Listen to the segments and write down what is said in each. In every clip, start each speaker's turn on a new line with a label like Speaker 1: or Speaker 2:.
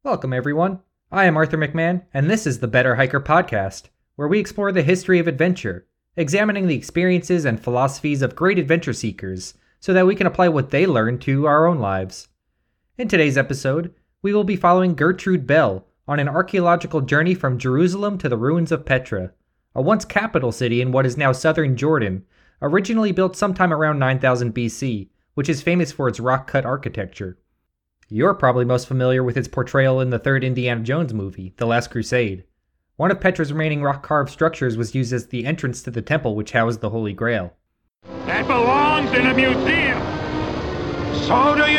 Speaker 1: Welcome, everyone. I am Arthur McMahon, and this is the Better Hiker Podcast, where we explore the history of adventure, examining the experiences and philosophies of great adventure seekers so that we can apply what they learned to our own lives. In today's episode, we will be following Gertrude Bell on an archaeological journey from Jerusalem to the ruins of Petra, a once capital city in what is now southern Jordan, originally built sometime around 9000 BC, which is famous for its rock-cut architecture. You're probably most familiar with its portrayal in the third Indiana Jones movie, The Last Crusade. One of Petra's remaining rock-carved structures was used as the entrance to the temple which housed the Holy Grail.
Speaker 2: That belongs in a museum. So do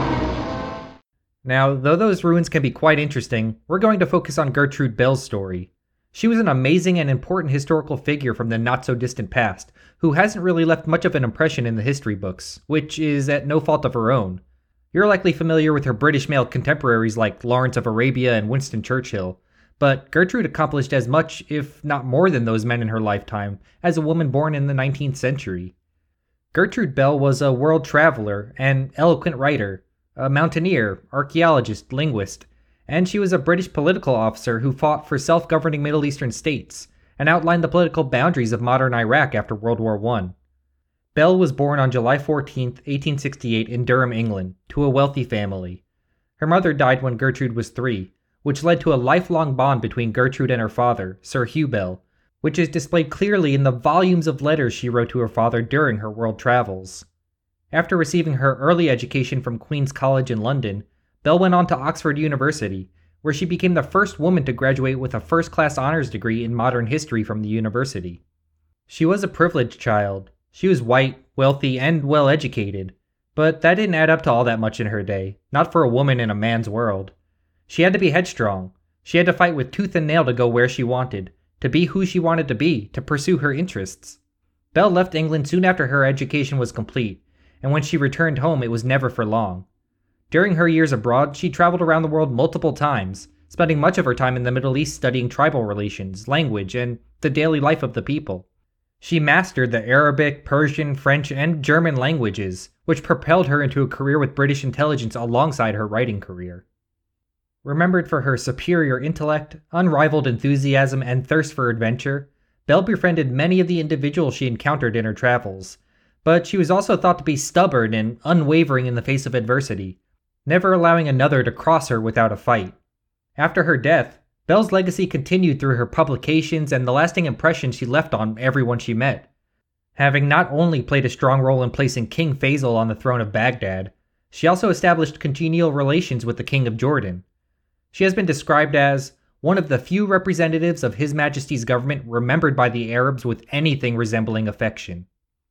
Speaker 2: you.
Speaker 1: Now, though those ruins can be quite interesting, we're going to focus on Gertrude Bell's story. She was an amazing and important historical figure from the not-so-distant past, who hasn't really left much of an impression in the history books, which is at no fault of her own. You're likely familiar with her British male contemporaries like Lawrence of Arabia and Winston Churchill, but Gertrude accomplished as much, if not more than those men in her lifetime, as a woman born in the 19th century. Gertrude Bell was a world traveler, an eloquent writer, a mountaineer, archaeologist, linguist, and she was a British political officer who fought for self-governing Middle Eastern states and outlined the political boundaries of modern Iraq after World War I. Bell was born on July 14, 1868 in Durham, England, to a wealthy family. Her mother died when Gertrude was 3, which led to a lifelong bond between Gertrude and her father, Sir Hugh Bell, which is displayed clearly in the volumes of letters she wrote to her father during her world travels. After receiving her early education from Queen's College in London, Bell went on to Oxford University, where she became the first woman to graduate with a first-class honors degree in modern history from the university. She was a privileged child. She was white, wealthy, and well-educated, but that didn't add up to all that much in her day, not for a woman in a man's world. She had to be headstrong. She had to fight with tooth and nail to go where she wanted, to be who she wanted to be, to pursue her interests. Bell left England soon after her education was complete, and when she returned home, it was never for long. During her years abroad, she traveled around the world multiple times, spending much of her time in the Middle East studying tribal relations, language, and the daily life of the people. She mastered the Arabic, Persian, French, and German languages, which propelled her into a career with British intelligence alongside her writing career. Remembered for her superior intellect, unrivaled enthusiasm, and thirst for adventure, Bell befriended many of the individuals she encountered in her travels, but she was also thought to be stubborn and unwavering in the face of adversity, never allowing another to cross her without a fight. After her death, Bell's legacy continued through her publications and the lasting impression she left on everyone she met. Having not only played a strong role in placing King Faisal on the throne of Baghdad, she also established congenial relations with the King of Jordan. She has been described as one of the few representatives of His Majesty's government remembered by the Arabs with anything resembling affection.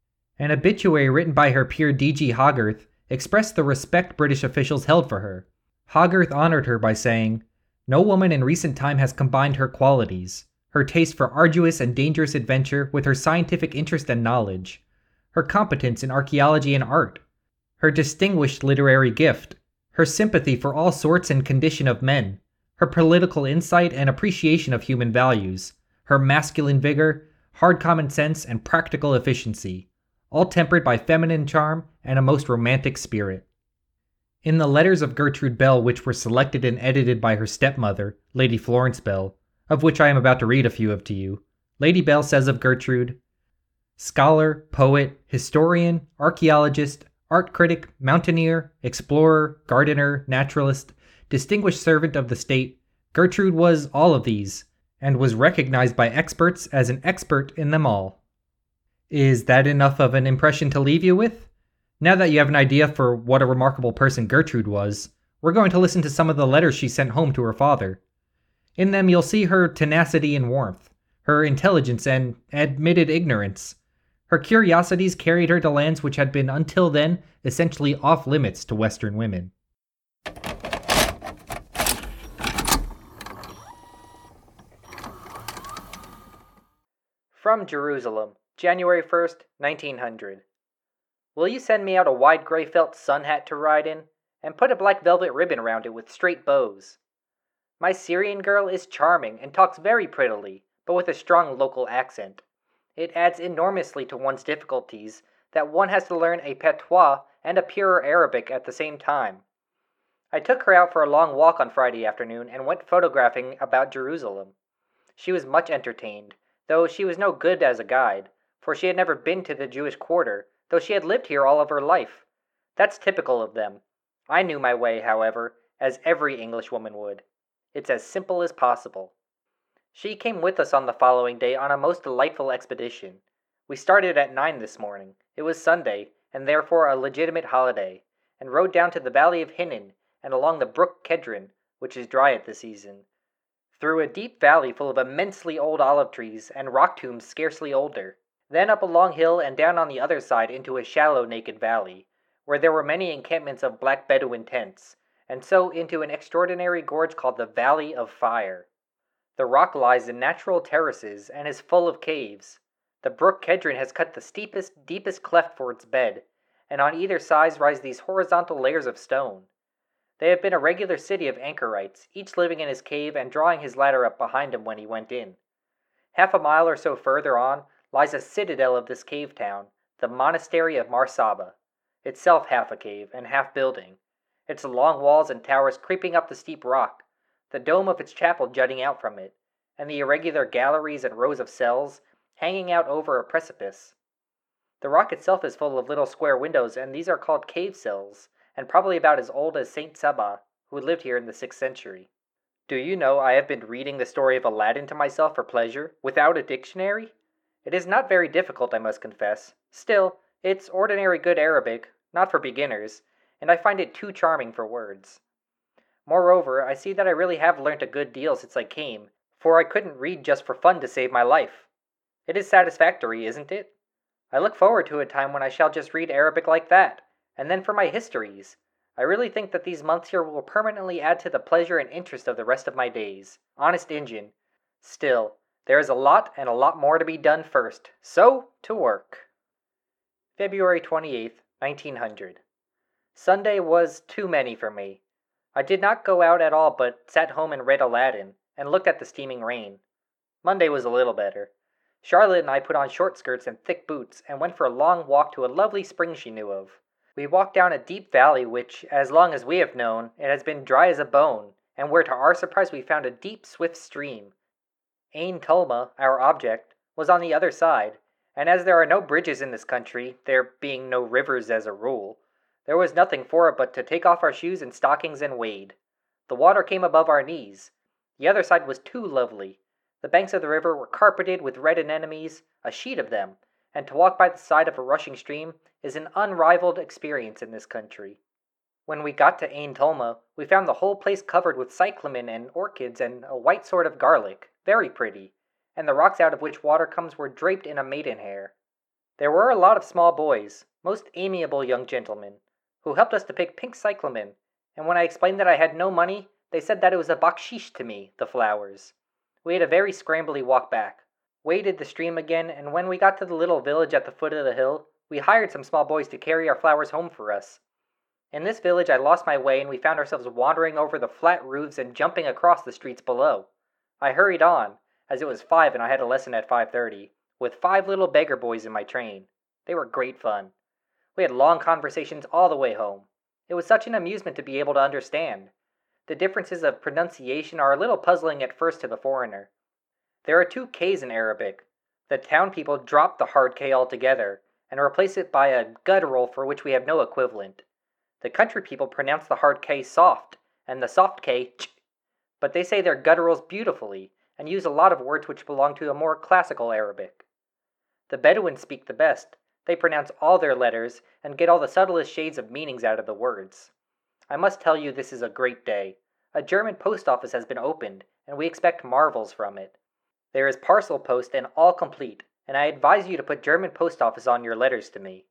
Speaker 1: An obituary written by her peer D.G. Hogarth expressed the respect British officials held for her. Hogarth honored her by saying, "No woman in recent time has combined her qualities, her taste for arduous and dangerous adventure with her scientific interest and knowledge, her competence in archaeology and art, her distinguished literary gift, her sympathy for all sorts and condition of men, her political insight and appreciation of human values, her masculine vigor, hard common sense, and practical efficiency, all tempered by feminine charm and a most romantic spirit." In the letters of Gertrude Bell, which were selected and edited by her stepmother, Lady Florence Bell, of which I am about to read a few of to you, Lady Bell says of Gertrude, "Scholar, poet, historian, archaeologist, art critic, mountaineer, explorer, gardener, naturalist, distinguished servant of the state, Gertrude was all of these, and was recognized by experts as an expert in them all." Is that enough of an impression to leave you with? Now that you have an idea for what a remarkable person Gertrude was, we're going to listen to some of the letters she sent home to her father. In them you'll see her tenacity and warmth, her intelligence and admitted ignorance. Her curiosities carried her to lands which had been until then essentially off limits to Western women. From Jerusalem, January 1st, 1900. Will you send me out a wide gray felt sun hat to ride in, and put a black velvet ribbon around it with straight bows? My Syrian girl is charming and talks very prettily, but with a strong local accent. It adds enormously to one's difficulties that one has to learn a patois and a purer Arabic at the same time. I took her out for a long walk on Friday afternoon and went photographing about Jerusalem. She was much entertained, though she was no good as a guide, for she had never been to the Jewish quarter, though she had lived here all of her life. That's typical of them. I knew my way, however, as every Englishwoman would. It's as simple as possible. She came with us on the following day on a most delightful expedition. We started at 9 this morning. It was Sunday, and therefore a legitimate holiday, and rode down to the valley of Hinnon and along the brook Kedron, which is dry at the season, through a deep valley full of immensely old olive trees and rock tombs scarcely older, then up a long hill and down on the other side into a shallow naked valley, where there were many encampments of black Bedouin tents, and so into an extraordinary gorge called the Valley of Fire. The rock lies in natural terraces and is full of caves. The brook Kedron has cut the steepest, deepest cleft for its bed, and on either side rise these horizontal layers of stone. They have been a regular city of anchorites, each living in his cave and drawing his ladder up behind him when he went in. Half a mile or so further on lies a citadel of this cave town, the monastery of Mar Saba, itself half a cave and half building, its long walls and towers creeping up the steep rock, the dome of its chapel jutting out from it, and the irregular galleries and rows of cells hanging out over a precipice. The rock itself is full of little square windows, and these are called cave cells, and probably about as old as Saint Saba, who lived here in the 6th century. Do you know I have been reading the story of Aladdin to myself for pleasure, without a dictionary? It is not very difficult, I must confess. Still, it's ordinary good Arabic, not for beginners, and I find it too charming for words. Moreover, I see that I really have learnt a good deal since I came, for I couldn't read just for fun to save my life. It is satisfactory, isn't it? I look forward to a time when I shall just read Arabic like that, and then for my histories. I really think that these months here will permanently add to the pleasure and interest of the rest of my days. Honest Injun. Still, there is a lot and a lot more to be done first, so to work. February 28th, 1900. Sunday was too many for me. I did not go out at all but sat home and read Aladdin, and looked at the steaming rain. Monday was a little better. Charlotte and I put on short skirts and thick boots, and went for a long walk to a lovely spring she knew of. We walked down a deep valley which, as long as we have known, it has been dry as a bone, and where to our surprise we found a deep, swift stream. Ain Tulma, our object, was on the other side, and as there are no bridges in this country, there being no rivers as a rule, there was nothing for it but to take off our shoes and stockings and wade. The water came above our knees. The other side was too lovely. The banks of the river were carpeted with red anemones, a sheet of them, and to walk by the side of a rushing stream is an unrivaled experience in this country. When we got to Ain Tulma, we found the whole place covered with cyclamen and orchids and a white sort of garlic, very pretty, and the rocks out of which water comes were draped in a maidenhair. There were a lot of small boys, most amiable young gentlemen, who helped us to pick pink cyclamen, and when I explained that I had no money, they said that it was a bakshish to me, the flowers. We had a very scrambly walk back, waded the stream again, and when we got to the little village at the foot of the hill, we hired some small boys to carry our flowers home for us. In this village I lost my way, and we found ourselves wandering over the flat roofs and jumping across the streets below. I hurried on, as it was 5 and I had a lesson at 5:30, with 5 little beggar boys in my train. They were great fun. We had long conversations all the way home. It was such an amusement to be able to understand. The differences of pronunciation are a little puzzling at first to the foreigner. There are 2 K's in Arabic. The town people drop the hard K altogether, and replace it by a guttural for which we have no equivalent. The country people pronounce the hard K soft, and the soft K ch, but they say their gutturals beautifully, and use a lot of words which belong to a more classical Arabic. The Bedouins speak the best. They pronounce all their letters, and get all the subtlest shades of meanings out of the words. I must tell you this is a great day. A German post office has been opened, and we expect marvels from it. There is parcel post and all complete, and I advise you to put German post office on your letters to me.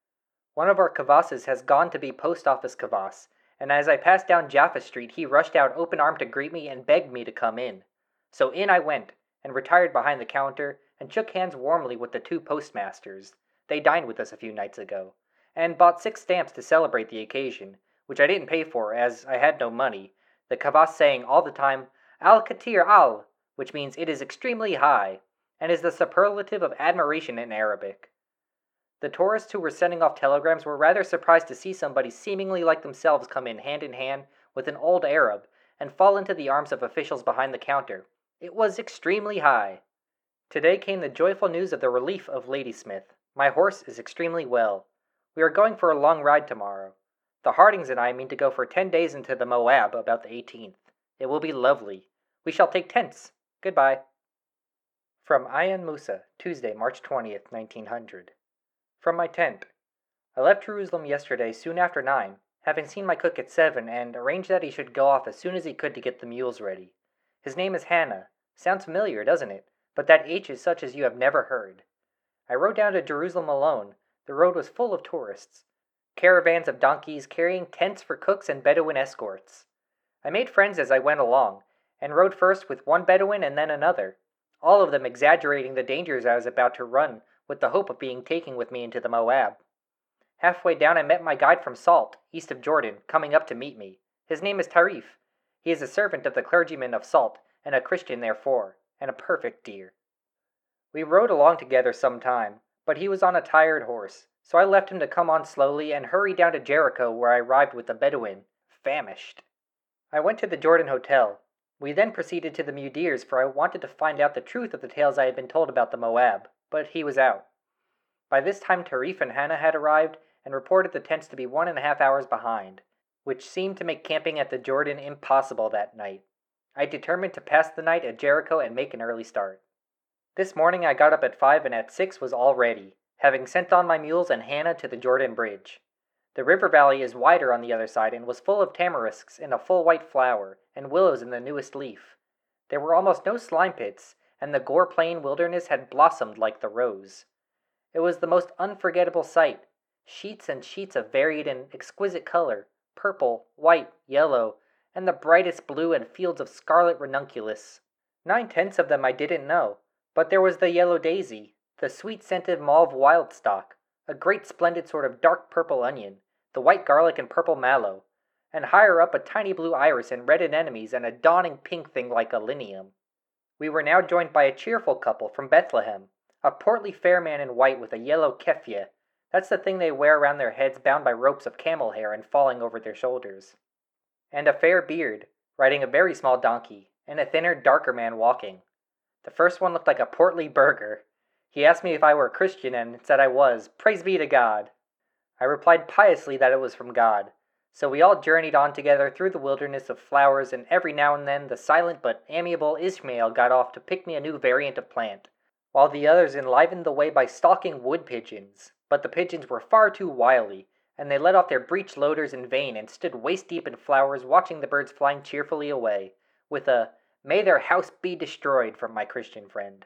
Speaker 1: One of our kavasses has gone to be post office kavass, and as I passed down Jaffa Street he rushed out open-armed to greet me and begged me to come in. So in I went, and retired behind the counter, and shook hands warmly with the 2 postmasters. They dined with us a few nights ago, and bought 6 stamps to celebrate the occasion, which I didn't pay for, as I had no money, the kavass saying all the time, Al-Katir Al, which means it is extremely high, and is the superlative of admiration in Arabic. The tourists who were sending off telegrams were rather surprised to see somebody seemingly like themselves come in hand with an old Arab and fall into the arms of officials behind the counter. It was extremely high. Today came the joyful news of the relief of Ladysmith. My horse is extremely well. We are going for a long ride tomorrow. The Hardings and I mean to go for 10 days into the Moab about the 18th. It will be lovely. We shall take tents. Goodbye. From Ayan Musa, Tuesday, March 20th, 1900. From my tent. I left Jerusalem yesterday soon after 9, having seen my cook at 7 and arranged that he should go off as soon as he could to get the mules ready. His name is Hannah. Sounds familiar, doesn't it? But that H is such as you have never heard. I rode down to Jerusalem alone. The road was full of tourists. Caravans of donkeys carrying tents for cooks and Bedouin escorts. I made friends as I went along, and rode first with one Bedouin and then another, all of them exaggerating the dangers I was about to run with the hope of being taken with me into the Moab. Halfway down I met my guide from Salt, east of Jordan, coming up to meet me. His name is Tarif. He is a servant of the clergyman of Salt, and a Christian therefore, and a perfect dear. We rode along together some time, but he was on a tired horse, so I left him to come on slowly and hurry down to Jericho, where I arrived with the Bedouin, famished. I went to the Jordan Hotel. We then proceeded to the Mudir's, for I wanted to find out the truth of the tales I had been told about the Moab, but he was out. By this time Tarif and Hannah had arrived, and reported the tents to be 1.5 hours behind, which seemed to make camping at the Jordan impossible that night. I determined to pass the night at Jericho and make an early start. This morning I got up at 5 and at 6 was all ready, having sent on my mules and Hannah to the Jordan Bridge. The river valley is wider on the other side and was full of tamarisks in a full white flower and willows in the newest leaf. There were almost no slime pits, and the Gore Plain wilderness had blossomed like the rose. It was the most unforgettable sight, sheets and sheets of varied and exquisite color, purple, white, yellow, and the brightest blue and fields of scarlet ranunculus. 9/10 of them I didn't know, but there was the yellow daisy, the sweet-scented mauve wildstock, a great splendid sort of dark purple onion, the white garlic and purple mallow, and higher up a tiny blue iris and red anemones and a dawning pink thing like a linneum. We were now joined by a cheerful couple from Bethlehem, a portly fair man in white with a yellow keffiyeh. That's the thing they wear around their heads bound by ropes of camel hair and falling over their shoulders. And a fair beard, riding a very small donkey, and a thinner, darker man walking. The first one looked like a portly burgher. He asked me if I were a Christian and said I was. Praise be to God! I replied piously that it was from God. So we all journeyed on together through the wilderness of flowers, and every now and then the silent but amiable Ishmael got off to pick me a new variant of plant, while the others enlivened the way by stalking wood pigeons. But the pigeons were far too wily, and they let off their breech loaders in vain and stood waist-deep in flowers watching the birds flying cheerfully away, with a "May their house be destroyed" from my Christian friend.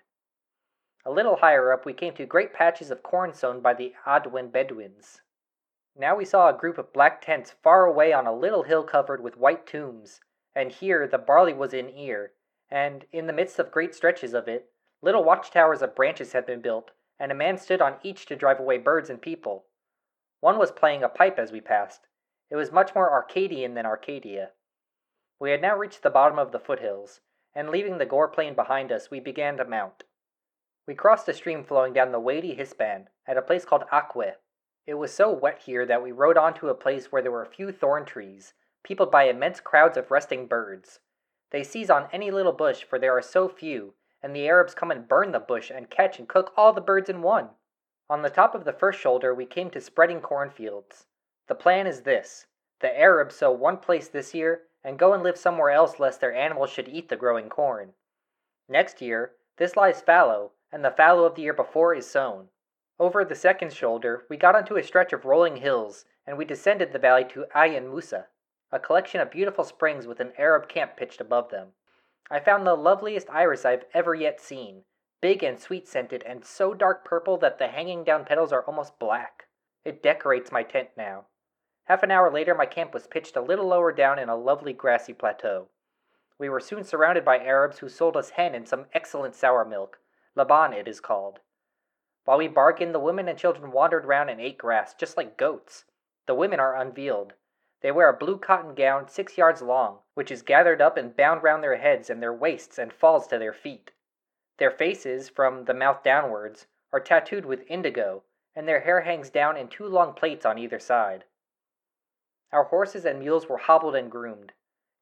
Speaker 1: A little higher up we came to great patches of corn sown by the Adwen Bedouins. Now we saw a group of black tents far away on a little hill covered with white tombs, and here the barley was in ear, and, in the midst of great stretches of it, little watchtowers of branches had been built, and a man stood on each to drive away birds and people. One was playing a pipe as we passed. It was much more Arcadian than Arcadia. We had now reached the bottom of the foothills, and leaving the Gore Plain behind us, we began to mount. We crossed a stream flowing down the Wadi Hispan at a place called Akwe. It was so wet here that we rode on to a place where there were a few thorn trees, peopled by immense crowds of resting birds. They seize on any little bush, for there are so few, and the Arabs come and burn the bush and catch and cook all the birds in one. On the top of the first shoulder we came to spreading cornfields. The plan is this: the Arabs sow one place this year, and go and live somewhere else lest their animals should eat the growing corn. Next year, this lies fallow, and the fallow of the year before is sown. Over the second shoulder, we got onto a stretch of rolling hills, and we descended the valley to Ayan Musa, a collection of beautiful springs with an Arab camp pitched above them. I found the loveliest iris I've ever yet seen, big and sweet-scented, and so dark purple that the hanging down petals are almost black. It decorates my tent now. Half an hour later my camp was pitched a little lower down in a lovely grassy plateau. We were soon surrounded by Arabs who sold us hen and some excellent sour milk. Laban it is called. While we bargained, the women and children wandered round and ate grass, just like goats. The women are unveiled. They wear a blue cotton gown 6 yards long, which is gathered up and bound round their heads and their waists and falls to their feet. Their faces, from the mouth downwards, are tattooed with indigo, and their hair hangs down in 2 long plaits on either side. Our horses and mules were hobbled and groomed.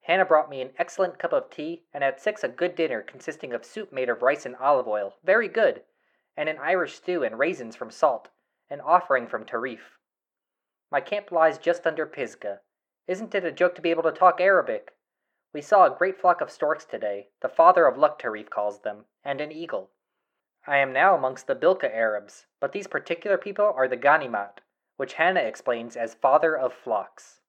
Speaker 1: Hannah brought me an excellent cup of tea, and at 6 a good dinner consisting of soup made of rice and olive oil, very good, and an Irish stew and raisins from Salt, an offering from Tarif. My camp lies just under Pisgah. Isn't it a joke to be able to talk Arabic? We saw a great flock of storks today, the father of luck Tarif calls them, and an eagle. I am now amongst the Bilka Arabs, but these particular people are the Ganimat, which Hannah explains as father of flocks.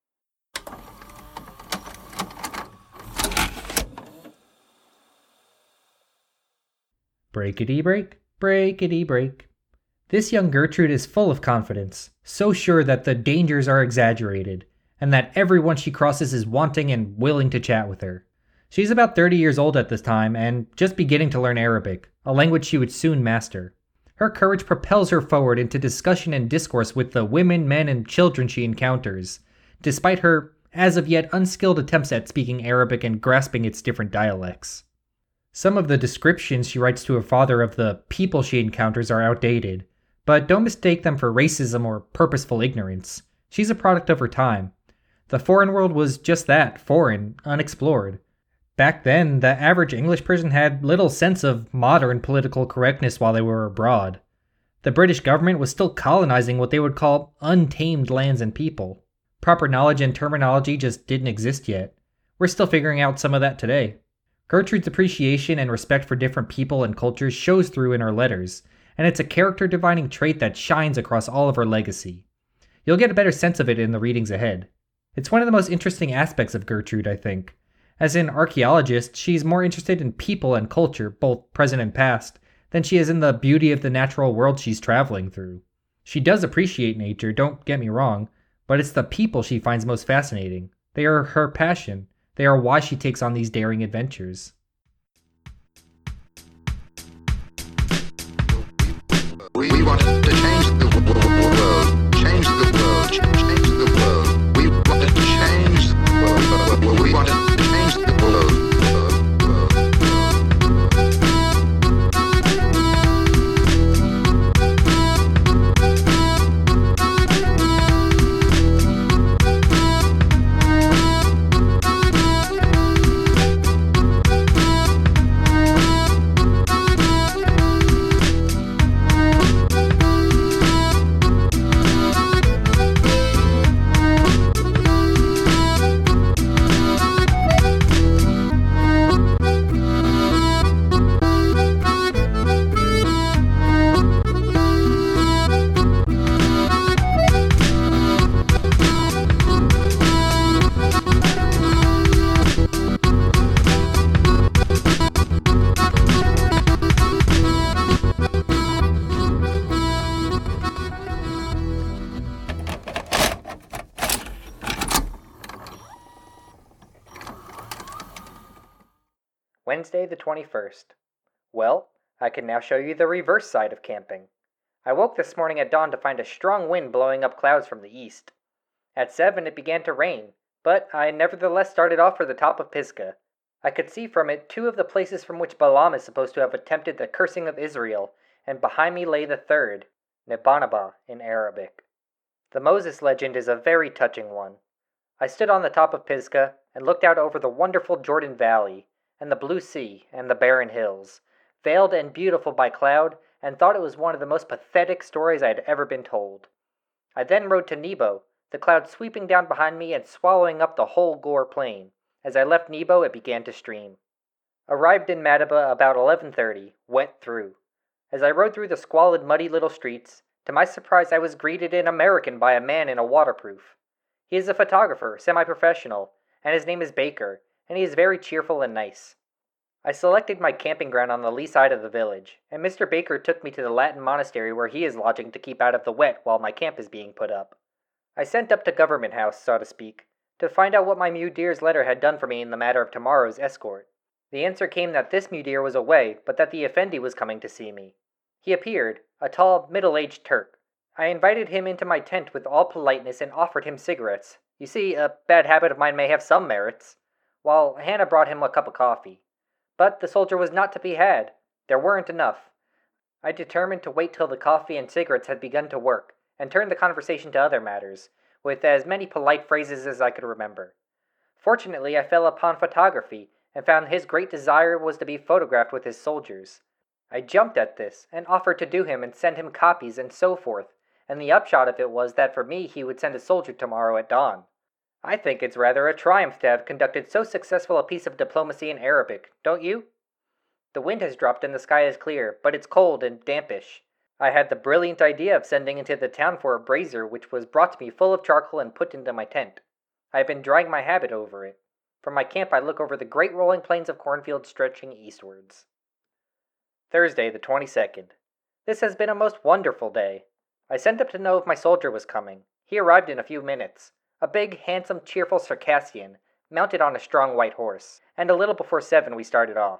Speaker 1: Breakity break, breakity break. This young Gertrude is full of confidence, so sure that the dangers are exaggerated, and that everyone she crosses is wanting and willing to chat with her. She's about 30 years old at this time and just beginning to learn Arabic, a language she would soon master. Her courage propels her forward into discussion and discourse with the women, men, and children she encounters, despite her, as of yet, unskilled attempts at speaking Arabic and grasping its different dialects. Some of the descriptions she writes to her father of the people she encounters are outdated, but don't mistake them for racism or purposeful ignorance. She's a product of her time. The foreign world was just that, foreign, unexplored. Back then, the average English person had little sense of modern political correctness while they were abroad. The British government was still colonizing what they would call untamed lands and people. Proper knowledge and terminology just didn't exist yet. We're still figuring out some of that today. Gertrude's appreciation and respect for different people and cultures shows through in her letters, and it's a character-defining trait that shines across all of her legacy. You'll get a better sense of it in the readings ahead. It's one of the most interesting aspects of Gertrude, I think. As an archaeologist, she's more interested in people and culture, both present and past, than she is in the beauty of the natural world she's traveling through. She does appreciate nature, don't get me wrong, but it's the people she finds most fascinating. They are her passion. They are why she takes on these daring adventures.
Speaker 3: We want to change the world, change the world, change the world. We want to change the world. We want to change the world.
Speaker 1: Wednesday the 21st. Well, I can now show you the reverse side of camping. I woke this morning at dawn to find a strong wind blowing up clouds from the east. At 7 it began to rain, but I nevertheless started off for the top of Pisgah. I could see from it 2 of the places from which Balaam is supposed to have attempted the cursing of Israel, and behind me lay the third, Nebanaba in Arabic. The Moses legend is a very touching one. I stood on the top of Pisgah and looked out over the wonderful Jordan Valley, and the blue sea, and the barren hills, veiled and beautiful by cloud, and thought it was one of the most pathetic stories I had ever been told. I then rode to Nebo, the cloud sweeping down behind me and swallowing up the whole Gore plain. As I left Nebo, it began to stream. Arrived in Madaba about 11:30, wet through. As I rode through the squalid, muddy little streets, to my surprise I was greeted in American by a man in a waterproof. He is a photographer, semi-professional, and his name is Baker, and he is very cheerful and nice. I selected my camping ground on the lee side of the village, and Mr. Baker took me to the Latin monastery where he is lodging to keep out of the wet while my camp is being put up. I sent up to Government House, so to speak, to find out what my mudir's letter had done for me in the matter of tomorrow's escort. The answer came that this mudir was away, but that the Effendi was coming to see me. He appeared, a tall, middle-aged Turk. I invited him into my tent with all politeness and offered him cigarettes. You see, a bad habit of mine may have some merits. While Hannah brought him a cup of coffee. But the soldier was not to be had. There weren't enough. I determined to wait till the coffee and cigarettes had begun to work, and turned the conversation to other matters, with as many polite phrases as I could remember. Fortunately, I fell upon photography and found his great desire was to be photographed with his soldiers. I jumped at this and offered to do him and send him copies and so forth, and the upshot of it was that for me he would send a soldier tomorrow at dawn. I think it's rather a triumph to have conducted so successful a piece of diplomacy in Arabic, don't you? The wind has dropped and the sky is clear, but it's cold and dampish. I had the brilliant idea of sending into the town for a brazier which was brought to me full of charcoal and put into my tent. I have been drying my habit over it. From my camp I look over the great rolling plains of cornfields stretching eastwards. Thursday, the 22nd. This has been a most wonderful day. I sent up to know if my soldier was coming. He arrived in a few minutes. A big, handsome, cheerful Circassian, mounted on a strong white horse, and a little before 7 we started off.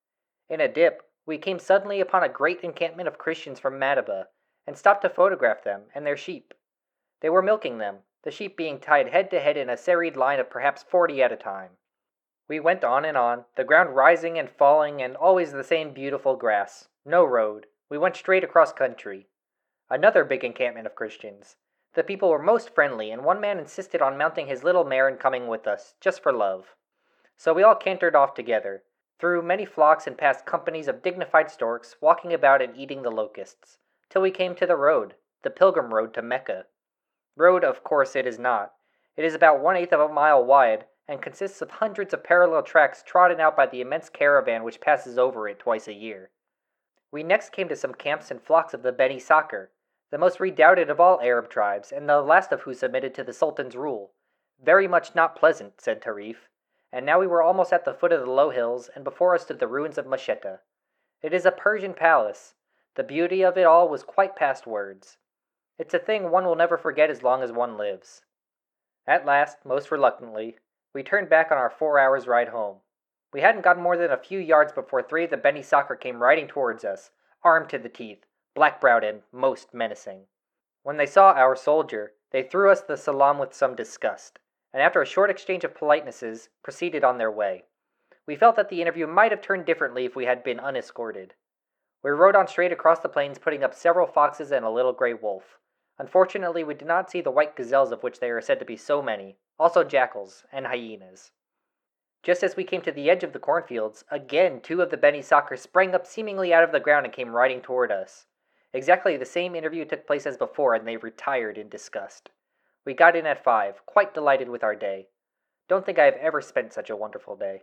Speaker 1: In a dip, we came suddenly upon a great encampment of Christians from Madaba, and stopped to photograph them and their sheep. They were milking them, the sheep being tied head to head in a serried line of perhaps 40 at a time. We went on and on, the ground rising and falling, and always the same beautiful grass. No road. We went straight across country. Another big encampment of Christians. The people were most friendly, and one man insisted on mounting his little mare and coming with us, just for love. So we all cantered off together, through many flocks and past companies of dignified storks, walking about and eating the locusts, till we came to the road, the pilgrim road to Mecca. Road, of course, it is not. It is about 1/8 of a mile wide, and consists of hundreds of parallel tracks trodden out by the immense caravan which passes over it twice a year. We next came to some camps and flocks of the Beni Sakr, the most redoubted of all Arab tribes, and the last of who submitted to the Sultan's rule. Very much not pleasant, said Tarif, and now we were almost at the foot of the low hills, and before us stood the ruins of Masheta. It is a Persian palace. The beauty of it all was quite past words. It's a thing one will never forget as long as one lives. At last, most reluctantly, we turned back on our 4 hours' ride home. We hadn't gotten more than a few yards before 3 of the Beni Sakr came riding towards us, armed to the teeth, black-browed and most menacing. When they saw our soldier, they threw us the salam with some disgust, and after a short exchange of politenesses, proceeded on their way. We felt that the interview might have turned differently if we had been unescorted. We rode on straight across the plains, putting up several foxes and a little grey wolf. Unfortunately, we did not see the white gazelles of which there are said to be so many, also jackals and hyenas. Just as we came to the edge of the cornfields, again 2 of the Beni Sakr sprang up seemingly out of the ground and came riding toward us. Exactly the same interview took place as before, and they retired in disgust. We got in at 5, quite delighted with our day. Don't think I have ever spent such a wonderful day.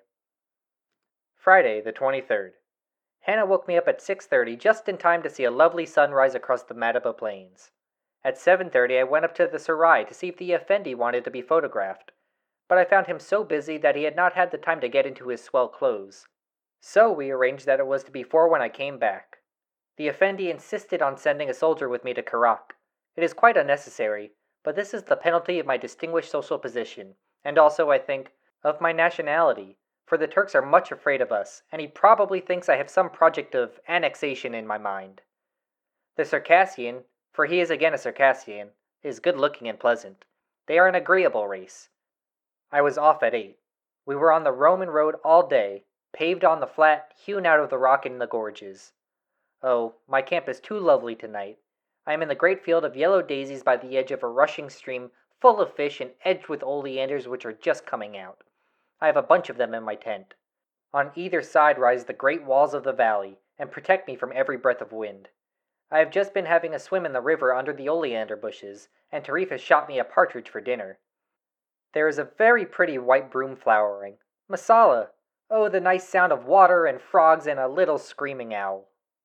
Speaker 1: Friday, the 23rd. Hannah woke me up at 6:30 just in time to see a lovely sunrise across the Madaba plains. At 7:30 I went up to the Sarai to see if the Effendi wanted to be photographed, but I found him so busy that he had not had the time to get into his swell clothes. So we arranged that it was to be 4 when I came back. The Effendi insisted on sending a soldier with me to Karak. It is quite unnecessary, but this is the penalty of my distinguished social position, and also, I think, of my nationality, for the Turks are much afraid of us, and he probably thinks I have some project of annexation in my mind. The Circassian, for he is again a Circassian, is good-looking and pleasant. They are an agreeable race. I was off at 8. We were on the Roman road all day, paved on the flat, hewn out of the rock in the gorges. Oh, my camp is too lovely tonight. I am in the great field of yellow daisies by the edge of a rushing stream, full of fish and edged with oleanders which are just coming out. I have a bunch of them in my tent. On either side rise the great walls of the valley, and protect me from every breath of wind. I have just been having a swim in the river under the oleander bushes, and Tarif has shot me a partridge for dinner. There is a very pretty white broom flowering. Masala! Oh, the nice sound of water and frogs and a little screaming owl.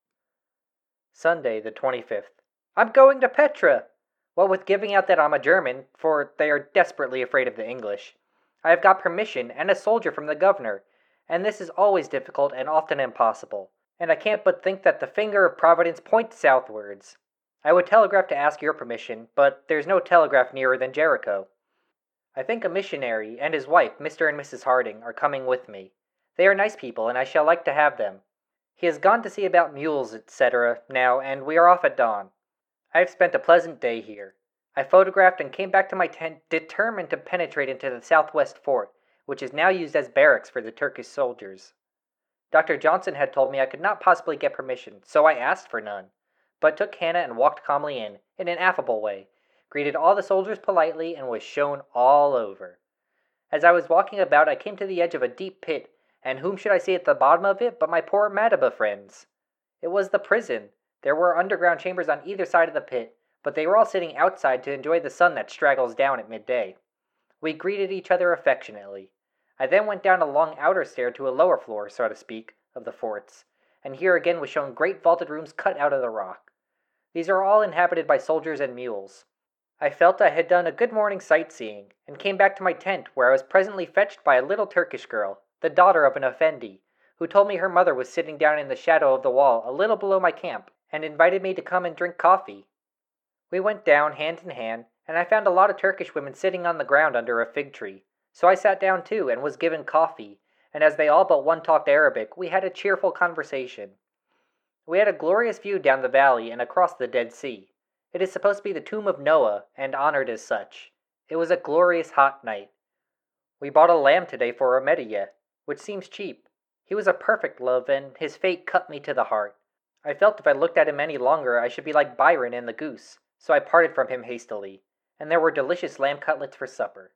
Speaker 1: Sunday, the 25th. I'm going to Petra! What with giving out that I'm a German, for they are desperately afraid of the English, I have got permission and a soldier from the governor, and this is always difficult and often impossible, and I can't but think that the finger of Providence points southwards. I would telegraph to ask your permission, but there's no telegraph nearer than Jericho. I think a missionary and his wife, Mr. and Mrs. Harding, are coming with me. They are nice people, and I shall like to have them. He has gone to see about mules, etc., now, and we are off at dawn. I have spent a pleasant day here. I photographed and came back to my tent determined to penetrate into the southwest fort, which is now used as barracks for the Turkish soldiers. Dr. Johnson had told me I could not possibly get permission, so I asked for none, but took Hannah and walked calmly in an affable way, greeted all the soldiers politely, and was shown all over. As I was walking about, I came to the edge of a deep pit, and whom should I see at the bottom of it but my poor Madaba friends? It was the prison. There were underground chambers on either side of the pit, but they were all sitting outside to enjoy the sun that straggles down at midday. We greeted each other affectionately. I then went down a long outer stair to a lower floor, so to speak, of the forts, and here again was shown great vaulted rooms cut out of the rock. These are all inhabited by soldiers and mules. I felt I had done a good morning sightseeing, and came back to my tent, where I was presently fetched by a little Turkish girl, the daughter of an effendi, who told me her mother was sitting down in the shadow of the wall a little below my camp, and invited me to come and drink coffee. We went down hand in hand, and I found a lot of Turkish women sitting on the ground under a fig tree, so I sat down too and was given coffee, and as they all but one talked Arabic, we had a cheerful conversation. We had a glorious view down the valley and across the Dead Sea. It is supposed to be the tomb of Noah, and honored as such. It was a glorious hot night. We bought a lamb today for Ahmadiyya, which seems cheap. He was a perfect love, and his fate cut me to the heart. I felt if I looked at him any longer, I should be like Byron and the goose, so I parted from him hastily, and there were delicious lamb cutlets for supper.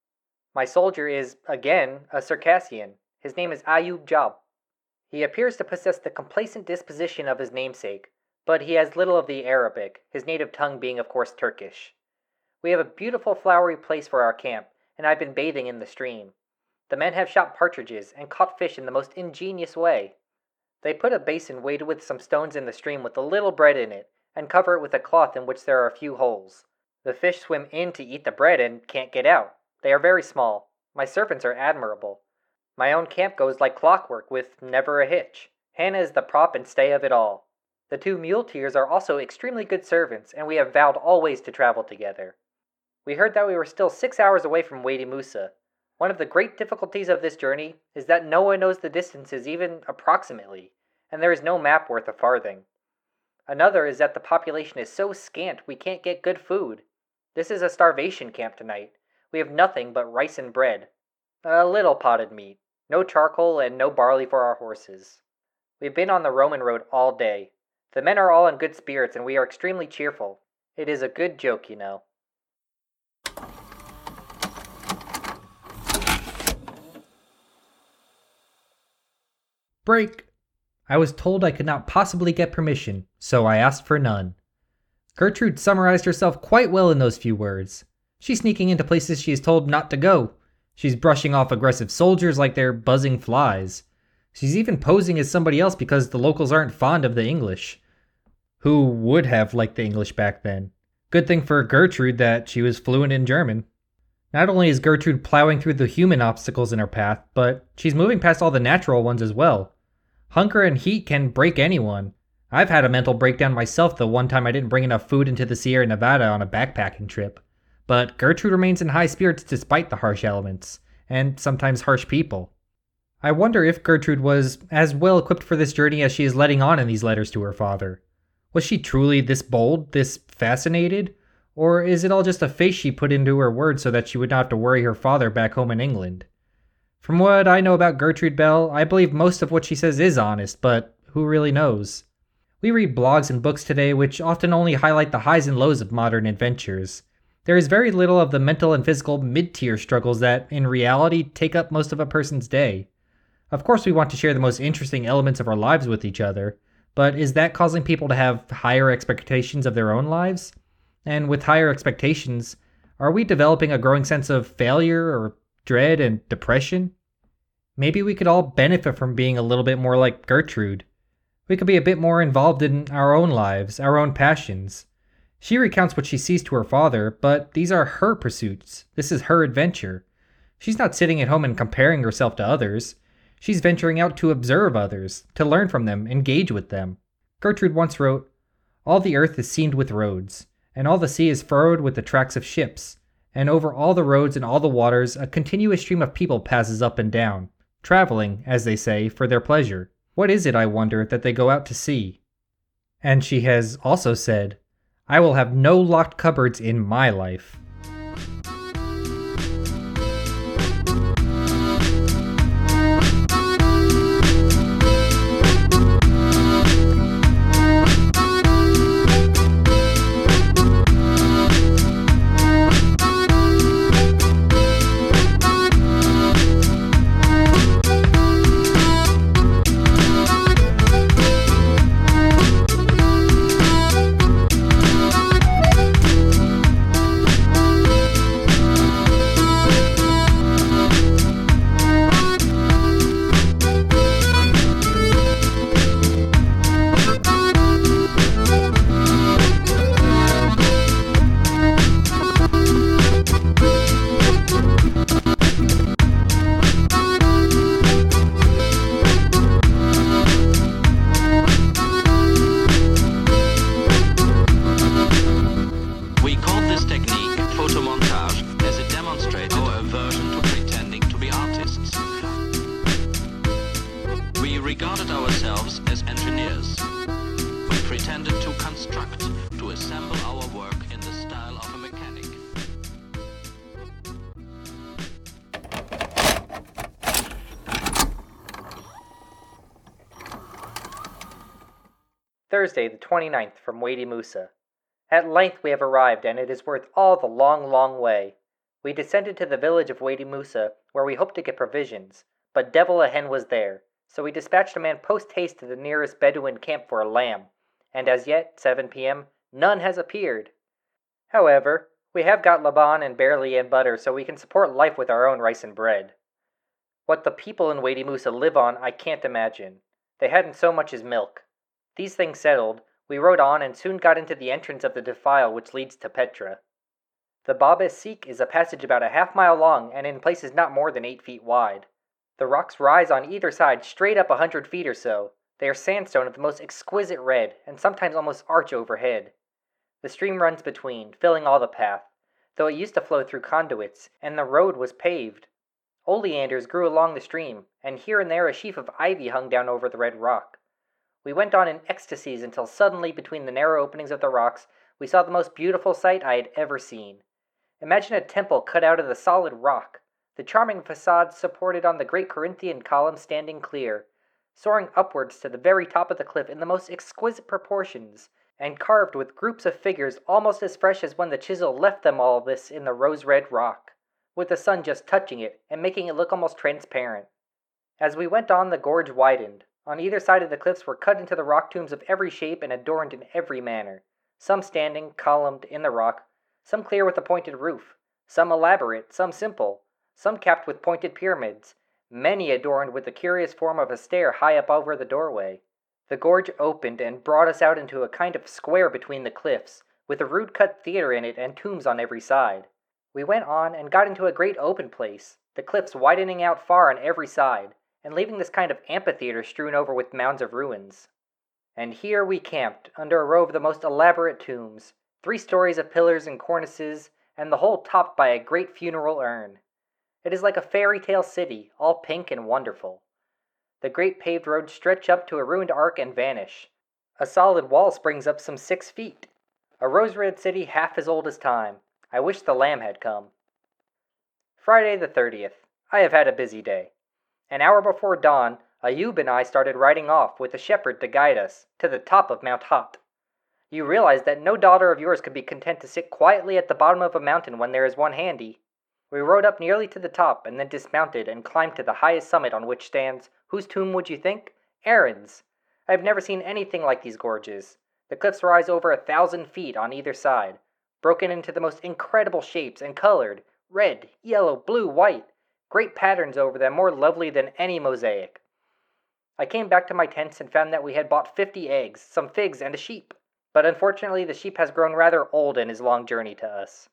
Speaker 1: My soldier is, again, a Circassian. His name is Ayub Jab. He appears to possess the complacent disposition of his namesake, but he has little of the Arabic, his native tongue being of course Turkish. We have a beautiful flowery place for our camp, and I've been bathing in the stream. The men have shot partridges and caught fish in the most ingenious way. They put a basin weighted with some stones in the stream with a little bread in it, and cover it with a cloth in which there are a few holes. The fish swim in to eat the bread and can't get out. They are very small. My servants are admirable. My own camp goes like clockwork, with never a hitch. Hannah is the prop and stay of it all. The 2 muleteers are also extremely good servants, and we have vowed always to travel together. We heard that we were still 6 hours away from Wadi Musa. One of the great difficulties of this journey is that no one knows the distances even approximately, and there is no map worth a farthing. Another is that the population is so scant we can't get good food. This is a starvation camp tonight. We have nothing but rice and bread. A little potted meat. No charcoal and no barley for our horses. We've been on the Roman road all day. The men are all in good spirits and we are extremely cheerful. It is a good joke, you know.
Speaker 4: Break! I was told I could not possibly get permission, so I asked for none. Gertrude summarized herself quite well in those few words. She's sneaking into places she is told not to go. She's brushing off aggressive soldiers like they're buzzing flies. She's even posing as somebody else because the locals aren't fond of the English. Who would have liked the English back then? Good thing for Gertrude that she was fluent in German. Not only is Gertrude plowing through the human obstacles in her path, but she's moving past all the natural ones as well. Hunger and heat can break anyone. I've had a mental breakdown myself the one time I didn't bring enough food into the Sierra Nevada on a backpacking trip. But Gertrude remains in high spirits despite the harsh elements, and sometimes harsh people. I wonder if Gertrude was as well equipped for this journey as she is letting on in these letters to her father. Was she truly this bold, this fascinated? Or is it all just a face she put into her words so that she would not have to worry her father back home in England? From what I know about Gertrude Bell, I believe most of what she says is honest, but who really knows? We read blogs and books today which often only highlight the highs and lows of modern adventures. There is very little of the mental and physical mid-tier struggles that, in reality, take up most of a person's day. Of course we want to share the most interesting elements of our lives with each other, but is that causing people to have higher expectations of their own lives? And with higher expectations, are we developing a growing sense of failure or dread and depression? Maybe we could all benefit from being a little bit more like Gertrude. We could be a bit more involved in our own lives, our own passions. She recounts what she sees to her father, but these are her pursuits. This is her adventure. She's not sitting at home and comparing herself to others. She's venturing out to observe others, to learn from them, engage with them. Gertrude once wrote, "All the earth is seamed with roads, and all the sea is furrowed with the tracks of ships, and over all the roads and all the waters a continuous stream of people passes up and down, traveling, as they say, for their pleasure. What is it, I wonder, that they go out to see?" And she has also said, "I will have no locked cupboards in my life."
Speaker 5: We regarded ourselves as engineers. We pretended to construct, to assemble our work in the style of a mechanic.
Speaker 1: Thursday, the 29th, from Wadi Musa. At length we have arrived, and it is worth all the long, long way. We descended to the village of Wadi Musa, where we hoped to get provisions, but devil a hen was there, so we dispatched a man post-haste to the nearest Bedouin camp for a lamb, and as yet, 7 p.m., none has appeared. However, we have got Laban and barley and butter, so we can support life with our own rice and bread. What the people in Wadi Musa live on, I can't imagine. They hadn't so much as milk. These things settled, we rode on and soon got into the entrance of the defile which leads to Petra. The Bab es Sikh is a passage about a half-mile long and in places not more than 8 feet wide. The rocks rise on either side straight up 100 feet or so. They are sandstone of the most exquisite red, and sometimes almost arch overhead. The stream runs between, filling all the path, though it used to flow through conduits, and the road was paved. Oleanders grew along the stream, and here and there a sheaf of ivy hung down over the red rock. We went on in ecstasies until suddenly, between the narrow openings of the rocks, we saw the most beautiful sight I had ever seen. Imagine a temple cut out of the solid rock, the charming facade supported on the great Corinthian column standing clear, soaring upwards to the very top of the cliff in the most exquisite proportions, and carved with groups of figures almost as fresh as when the chisel left them all this in the rose-red rock, with the sun just touching it and making it look almost transparent. As we went on, the gorge widened. On either side of the cliffs were cut into the rock tombs of every shape and adorned in every manner, some standing, columned, in the rock, some clear with a pointed roof, some elaborate, some simple, some capped with pointed pyramids, many adorned with the curious form of a stair high up over the doorway. The gorge opened and brought us out into a kind of square between the cliffs, with a rude-cut theater in it and tombs on every side. We went on and got into a great open place, the cliffs widening out far on every side, and leaving this kind of amphitheater strewn over with mounds of ruins. And here we camped, under a row of the most elaborate tombs, 3 stories of pillars and cornices, and the whole topped by a great funeral urn. It is like a fairy tale city, all pink and wonderful. The great paved roads stretch up to a ruined arc and vanish. A solid wall springs up some 6 feet. A rose-red city half as old as time. I wish the lamb had come. Friday the 30th. I have had a busy day. An hour before dawn, Ayub and I started riding off with a shepherd to guide us to the top of Mount Hot. You realize that no daughter of yours could be content to sit quietly at the bottom of a mountain when there is one handy. We rode up nearly to the top and then dismounted and climbed to the highest summit, on which stands, whose tomb would you think? Aaron's. I have never seen anything like these gorges. The cliffs rise over 1,000 feet on either side, broken into the most incredible shapes and colored, red, yellow, blue, white, great patterns over them more lovely than any mosaic. I came back to my tents and found that we had bought 50 eggs, some figs, and a sheep, but unfortunately the sheep has grown rather old in his long journey to us.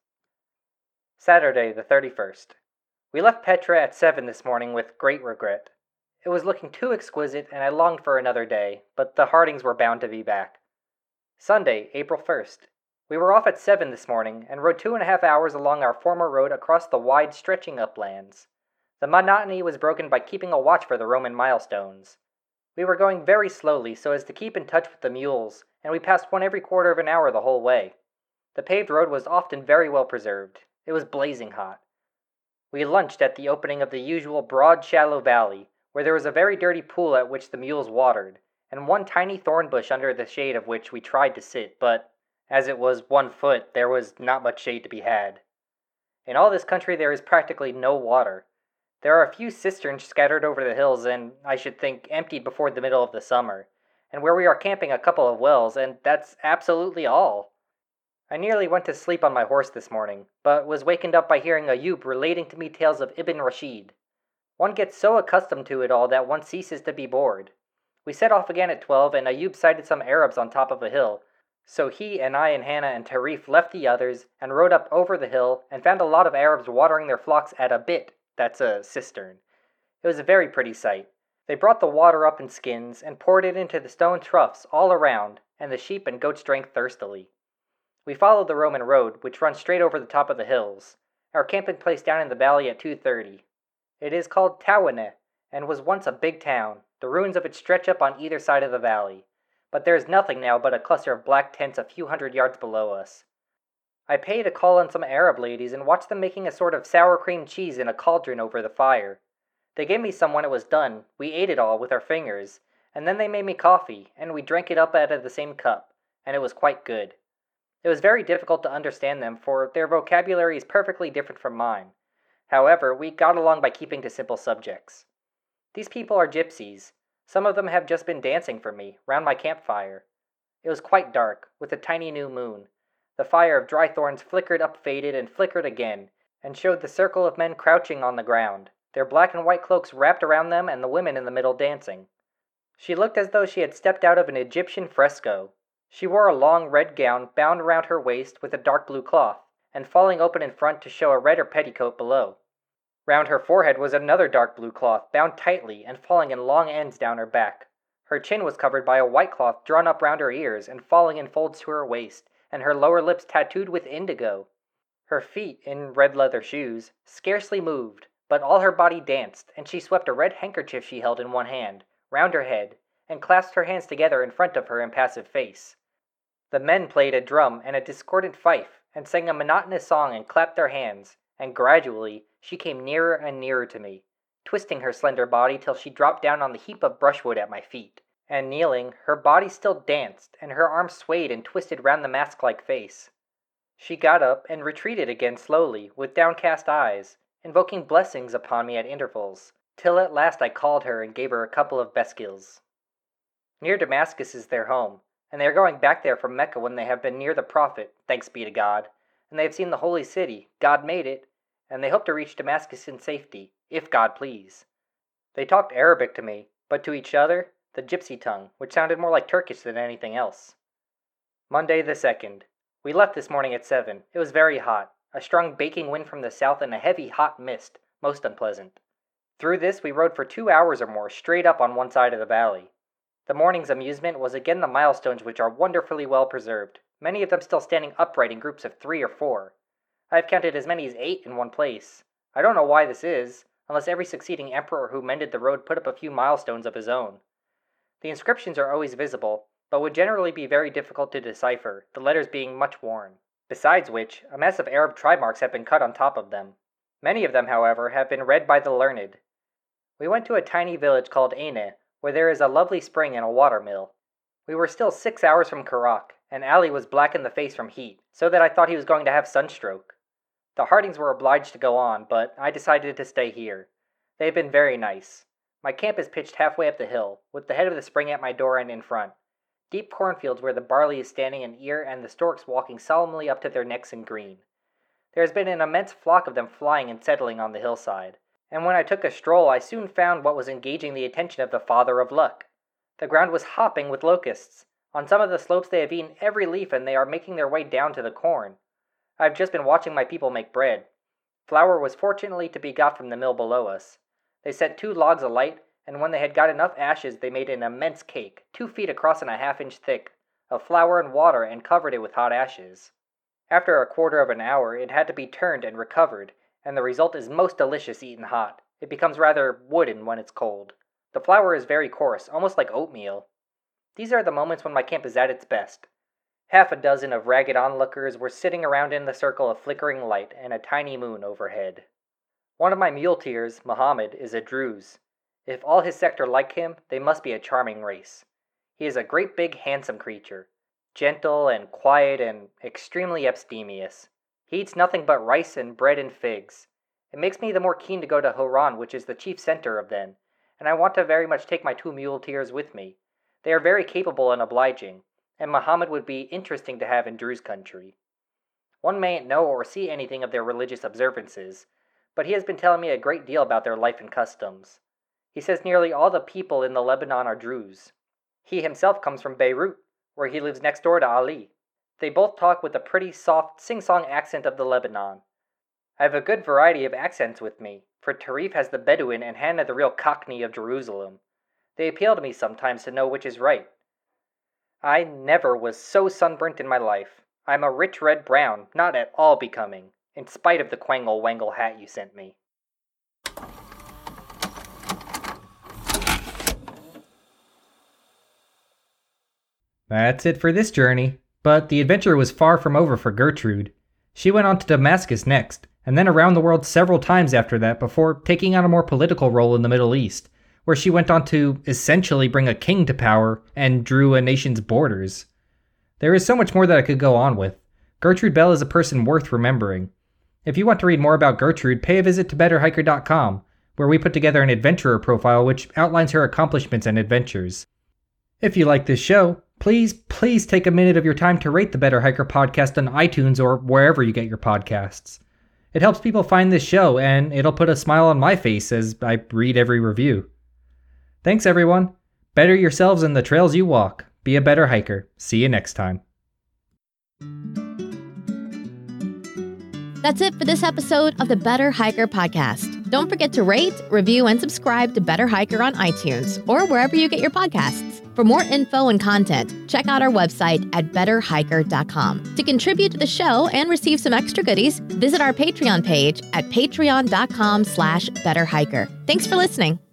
Speaker 1: Saturday, the 31st. We left Petra at 7 this morning with great regret. It was looking too exquisite, and I longed for another day, but the Hardings were bound to be back. Sunday, April 1st. We were off at 7 this morning, and rode 2.5 hours along our former road across the wide, stretching uplands. The monotony was broken by keeping a watch for the Roman milestones. We were going very slowly so as to keep in touch with the mules, and we passed one every quarter of an hour the whole way. The paved road was often very well preserved. It was blazing hot. We lunched at the opening of the usual broad, shallow valley, where there was a very dirty pool at which the mules watered, and one tiny thorn bush under the shade of which we tried to sit, but, as it was 1 foot, there was not much shade to be had. In all this country there is practically no water. There are a few cisterns scattered over the hills, and, I should think, emptied before the middle of the summer, and where we are camping a couple of wells, and that's absolutely all. I nearly went to sleep on my horse this morning, but was wakened up by hearing Ayub relating to me tales of Ibn Rashid. One gets so accustomed to it all that one ceases to be bored. We set off again at 12, and Ayub sighted some Arabs on top of a hill, so he and I and Hannah and Tarif left the others and rode up over the hill and found a lot of Arabs watering their flocks at a bit, that's a cistern. It was a very pretty sight. They brought the water up in skins and poured it into the stone troughs all around, and the sheep and goats drank thirstily. We followed the Roman road, which runs straight over the top of the hills. Our camping place down in the valley at 2:30. It is called Tawaneh,
Speaker 4: and was once a big town. The ruins of it stretch up on either side of the valley, but there is nothing now but a cluster of black tents a few hundred yards below us. I paid to call on some Arab ladies and watched them making a sort of sour cream cheese in a cauldron over the fire. They gave me some when it was done, we ate it all with our fingers, and then they made me coffee, and we drank it up out of the same cup, and it was quite good. It was very difficult to understand them, for their vocabulary is perfectly different from mine. However, we got along by keeping to simple subjects. These people are gypsies. Some of them have just been dancing for me, round my campfire. It was quite dark, with a tiny new moon. The fire of dry thorns flickered up, faded, and flickered again, and showed the circle of men crouching on the ground, their black and white cloaks wrapped around them, and the women in the middle dancing. She looked as though she had stepped out of an Egyptian fresco. She wore a long red gown bound around her waist with a dark blue cloth, and falling open in front to show a redder petticoat below. Round her forehead was another dark blue cloth, bound tightly and falling in long ends down her back. Her chin was covered by a white cloth drawn up round her ears and falling in folds to her waist, and her lower lips tattooed with indigo. Her feet, in red leather shoes, scarcely moved, but all her body danced, and she swept a red handkerchief she held in one hand, round her head, and clasped her hands together in front of her impassive face. The men played a drum and a discordant fife, and sang a monotonous song and clapped their hands, and gradually she came nearer and nearer to me, twisting her slender body till she dropped down on the heap of brushwood at my feet, and kneeling, her body still danced, and her arms swayed and twisted round the mask-like face. She got up and retreated again slowly, with downcast eyes, invoking blessings upon me at intervals, till at last I called her and gave her a couple of beskils. Near Damascus is their home, and they are going back there from Mecca when they have been near the Prophet, thanks be to God, and they have seen the holy city, God made it, and they hope to reach Damascus in safety, if God please. They talked Arabic to me, but to each other, the gypsy tongue, which sounded more like Turkish than anything else. Monday the 2nd. We left this morning at 7. It was very hot, a strong baking wind from the south and a heavy hot mist, most unpleasant. Through this we rode for 2 hours or more straight up on one side of the valley. The morning's amusement was again the milestones, which are wonderfully well preserved, many of them still standing upright in groups of 3 or 4. I have counted as many as 8 in one place. I don't know why this is, unless every succeeding emperor who mended the road put up a few milestones of his own. The inscriptions are always visible, but would generally be very difficult to decipher, the letters being much worn. Besides which, a mass of Arab tribe marks have been cut on top of them. Many of them, however, have been read by the learned. We went to a tiny village called Eine, where there is a lovely spring and a water mill. We were still 6 hours from Karak, and Ali was black in the face from heat, so that I thought he was going to have sunstroke. The Hardings were obliged to go on, but I decided to stay here. They have been very nice. My camp is pitched halfway up the hill, with the head of the spring at my door and in front. Deep cornfields where the barley is standing in ear and the storks walking solemnly up to their necks in green. There has been an immense flock of them flying and settling on the hillside, and when I took a stroll I soon found what was engaging the attention of the Father of Luck. The ground was hopping with locusts. On some of the slopes they have eaten every leaf and they are making their way down to the corn. I have just been watching my people make bread. Flour was fortunately to be got from the mill below us. They set 2 logs alight, and when they had got enough ashes they made an immense cake, 2 feet across and a half-inch thick, of flour and water, and covered it with hot ashes. After a quarter of an hour it had to be turned and recovered, and the result is most delicious eaten hot. It becomes rather wooden when it's cold. The flour is very coarse, almost like oatmeal. These are the moments when my camp is at its best. Half a dozen of ragged onlookers were sitting around in the circle of flickering light and a tiny moon overhead. One of my muleteers, Mohammed, is a Druze. If all his sect are like him, they must be a charming race. He is a great big handsome creature, gentle and quiet and extremely abstemious. He eats nothing but rice and bread and figs. It makes me the more keen to go to Horan, which is the chief center of them, and I want to very much take my 2 muleteers with me. They are very capable and obliging, and Mohammed would be interesting to have in Druze country. One mayn't know or see anything of their religious observances, but he has been telling me a great deal about their life and customs. He says nearly all the people in the Lebanon are Druze. He himself comes from Beirut, where he lives next door to Ali. They both talk with the pretty, soft, sing-song accent of the Lebanon. I have a good variety of accents with me, for Tarif has the Bedouin and Hannah the real Cockney of Jerusalem. They appeal to me sometimes to know which is right. I never was so sunburnt in my life. I am a rich red-brown, not at all becoming, in spite of the quangle-wangle hat you sent me.
Speaker 1: That's it for this journey. But the adventure was far from over for Gertrude. She went on to Damascus next, and then around the world several times after that before taking on a more political role in the Middle East, where she went on to essentially bring a king to power and drew a nation's borders. There is so much more that I could go on with. Gertrude Bell is a person worth remembering. If you want to read more about Gertrude, pay a visit to BetterHiker.com, where we put together an adventurer profile which outlines her accomplishments and adventures. If you like this show, please take a minute of your time to rate the Better Hiker podcast on iTunes or wherever you get your podcasts. It helps people find this show, and it'll put a smile on my face as I read every review. Thanks, everyone. Better yourselves in the trails you walk. Be a better hiker. See you next time.
Speaker 6: That's it for this episode of the Better Hiker podcast. Don't forget to rate, review, and subscribe to Better Hiker on iTunes or wherever you get your podcasts. For more info and content, check out our website at betterhiker.com. To contribute to the show and receive some extra goodies, visit our Patreon page at patreon.com/betterhiker. Thanks for listening.